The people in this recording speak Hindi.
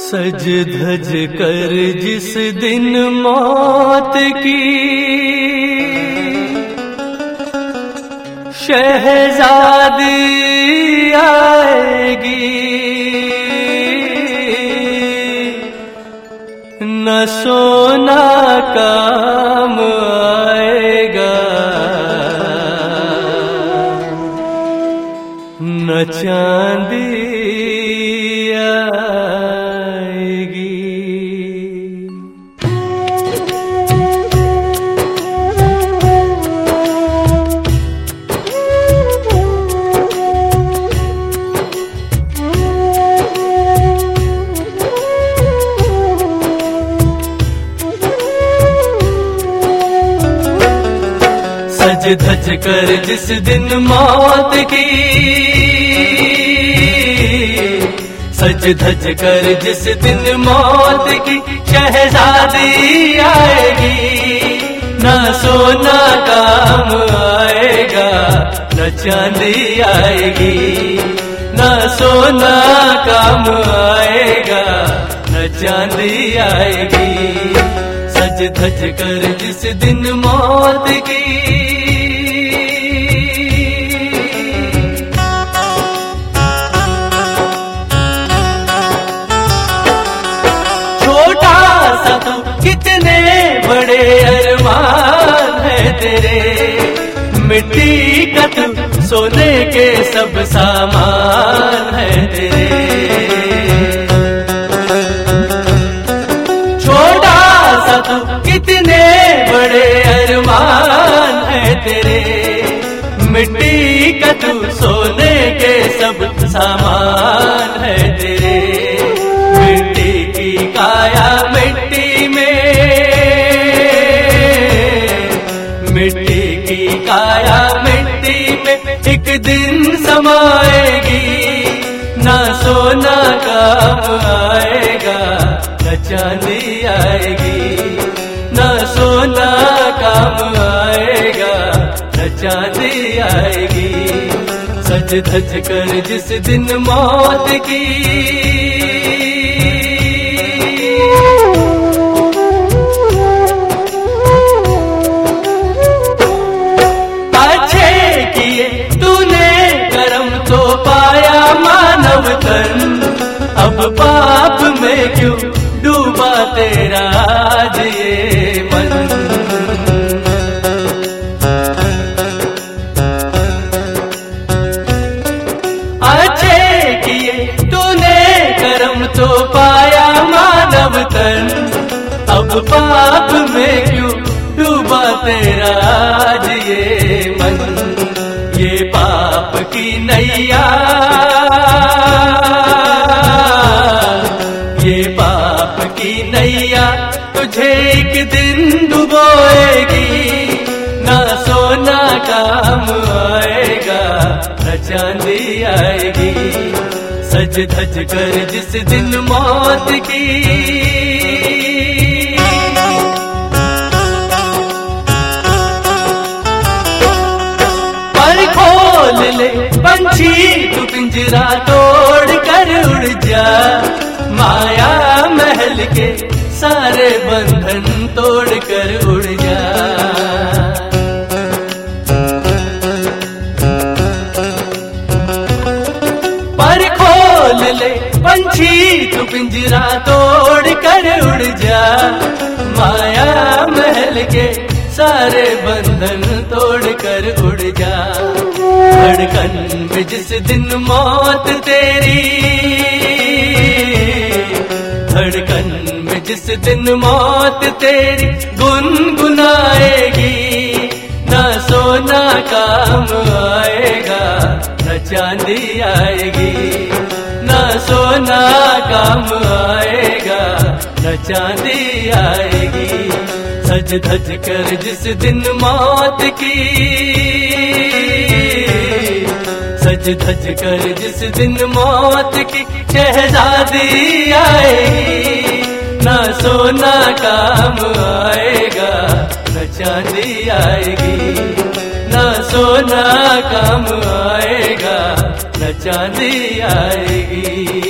सज धज कर जिस दिन मौत की शहजादी आएगी, न सोना काम आएगा, न चांदी सज धज कर जिस दिन मौत की, सज धज कर जिस दिन मौत की शहजादी आएगी, न सोना काम आएगा, न चांदी आएगी, न सोना काम आएगा, न चांदी आएगी। सज धज कर जिस दिन मौत की, छोटा सा तू कितने बड़े अरमान है तेरे, मिट्टी का तू सोने के सब सामान है तेरे। कितने बड़े अरमान है तेरे, मिट्टी का तू सोने के सब सामान है तेरे। मिट्टी की काया मिट्टी में, मिट्टी की काया मिट्टी में एक दिन समाएगी, ना सोना काम आएगा, न चांदी आएगी, न सोना काम आएगा, न चांदी आएगी। सज धज कर जिस दिन मौत की, अच्छे किए तूने कर्म तो पाया मानव तन, अब पाप में क्यों डूबा तेरा आज ये मन। अच्छे किए तूने कर्म तो पाया मानव तन, अब पाप में क्यों डूबा तेरा आज ये मन। ये पाप की नैया, ये पाप की नैया तुझे एक दिन डुबोएगी, ना सोना काम आएगा, न चांदी आएगी। सज धज कर जिस दिन मौत की, पर खोल ले पंछी तू पिंजरा तोड़ कर उड़ जा, माया महल के सारे बंधन तोड़ कर उड़ जा। पर खोल ले पंछी तू पिंजरा तोड़ कर उड़ जा, माया महल के सारे बंधन तोड़ कर उड़ जा। धड़कन में जिस दिन मौत तेरी, धड़कन में जिस दिन मौत तेरी गुनगुनाएगी, ना सोना काम आएगा, न चांदी आएगी, ना सोना काम आएगा, न चांदी आएगी। सज धज कर जिस दिन मौत की, सज धज कर जिस दिन मौत की शहजादी आएगी, ना सोना काम आएगा, न चांदी आएगी, ना सोना काम आएगा, न चांदी आएगी।